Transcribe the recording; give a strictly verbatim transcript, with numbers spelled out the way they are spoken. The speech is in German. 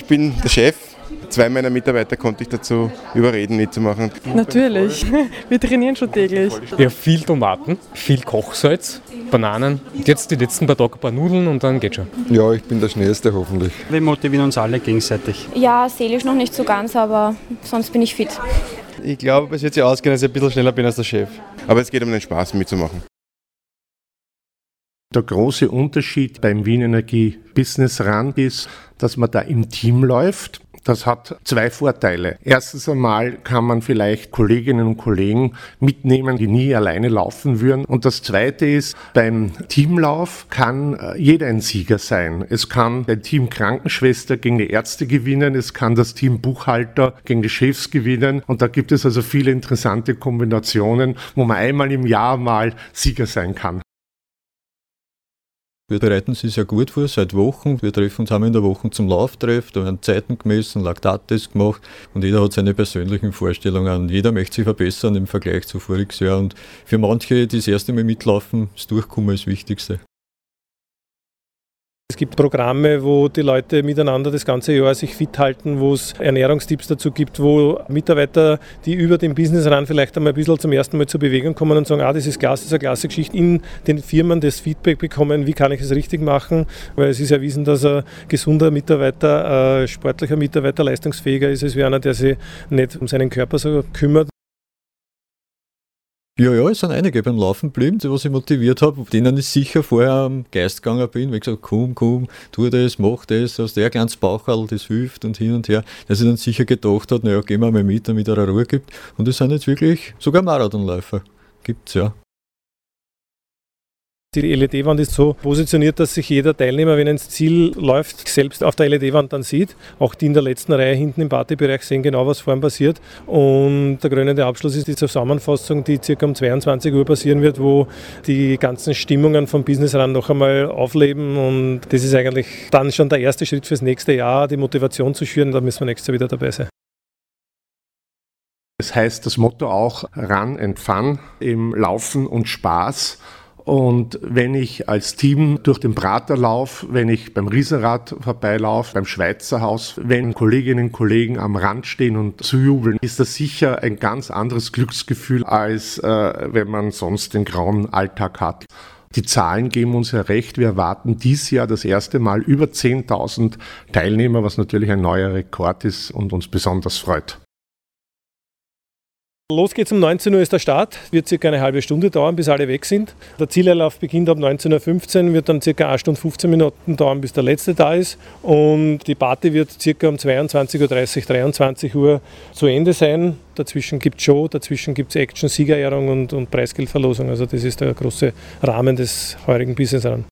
Ich bin der Chef. Zwei meiner Mitarbeiter konnte ich dazu überreden, mitzumachen. Natürlich, wir trainieren schon täglich. Ja, viel Tomaten, viel Kochsalz, Bananen. Und jetzt die letzten paar Tage ein paar Nudeln und dann geht's schon. Ja, ich bin der Schnellste hoffentlich. Wir motivieren uns alle gegenseitig. Ja, seelisch noch nicht so ganz, aber sonst bin ich fit. Ich glaube, es wird sich ausgehen, dass ich ein bisschen schneller bin als der Chef. Aber es geht um den Spaß mitzumachen. Der große Unterschied beim Wien Energie Business Run ist, dass man da im Team läuft. Das hat zwei Vorteile. Erstens einmal kann man vielleicht Kolleginnen und Kollegen mitnehmen, die nie alleine laufen würden. Und das Zweite ist, beim Teamlauf kann jeder ein Sieger sein. Es kann der Team Krankenschwester gegen die Ärzte gewinnen, es kann das Team Buchhalter gegen die Chefs gewinnen. Und da gibt es also viele interessante Kombinationen, wo man einmal im Jahr mal Sieger sein kann. Wir bereiten sie sehr gut vor, seit Wochen. Wir treffen uns einmal in der Woche zum Lauftreff, da werden Zeiten gemessen, Laktattests gemacht und jeder hat seine persönlichen Vorstellungen und jeder möchte sich verbessern im Vergleich zu voriges Jahr. Und für manche, die das erste Mal mitlaufen, das Durchkommen ist das Wichtigste. Es gibt Programme, wo die Leute miteinander das ganze Jahr sich fit halten, wo es Ernährungstipps dazu gibt, wo Mitarbeiter, die über den Business Run vielleicht einmal ein bisschen zum ersten Mal zur Bewegung kommen und sagen, ah, das ist klasse, das ist eine klasse Geschichte, in den Firmen das Feedback bekommen, wie kann ich es richtig machen, weil es ist erwiesen, dass ein gesunder Mitarbeiter, ein sportlicher Mitarbeiter leistungsfähiger ist, als wie einer, der sich nicht um seinen Körper so kümmert. Ja, ja, es sind einige beim Laufen geblieben, die was ich motiviert habe, denen ich sicher vorher am Geist gegangen bin, weil ich gesagt komm, komm, tu das, mach das, hast der ganz Baucherl, das hilft und hin und her, dass ich dann sicher gedacht habe, naja, gehen wir mal mit, damit er Ruhe gibt. Und es sind jetzt wirklich sogar Marathonläufer. Gibt's ja. Die L E D-Wand ist so positioniert, dass sich jeder Teilnehmer, wenn er ins Ziel läuft, selbst auf der L E D-Wand dann sieht. Auch die in der letzten Reihe hinten im Partybereich sehen genau, was vorhin passiert. Und der krönende Abschluss ist die Zusammenfassung, die ca. um zweiundzwanzig Uhr passieren wird, wo die ganzen Stimmungen vom Business Run noch einmal aufleben. Und das ist eigentlich dann schon der erste Schritt fürs nächste Jahr, die Motivation zu schüren. Da müssen wir nächstes Jahr wieder dabei sein. Das heißt das Motto auch Run and Fun, im Laufen und Spaß. Und wenn ich als Team durch den Prater laufe, wenn ich beim Riesenrad vorbeilaufe, beim Schweizer Haus, wenn Kolleginnen und Kollegen am Rand stehen und zujubeln, ist das sicher ein ganz anderes Glücksgefühl, als äh, wenn man sonst den grauen Alltag hat. Die Zahlen geben uns ja recht. Wir erwarten dieses Jahr das erste Mal über zehntausend Teilnehmer, was natürlich ein neuer Rekord ist und uns besonders freut. Los geht's um neunzehn Uhr ist der Start, wird circa eine halbe Stunde dauern, bis alle weg sind. Der Zieleinlauf beginnt ab neunzehn Uhr fünfzehn, wird dann circa eine Stunde fünfzehn Minuten dauern, bis der letzte da ist. Und die Party wird circa um zweiundzwanzig Uhr dreißig, dreiundzwanzig Uhr zu Ende sein. Dazwischen gibt es Show, dazwischen gibt es Action, Siegerehrung und, und Preisgeldverlosung. Also das ist der große Rahmen des heurigen Business Run.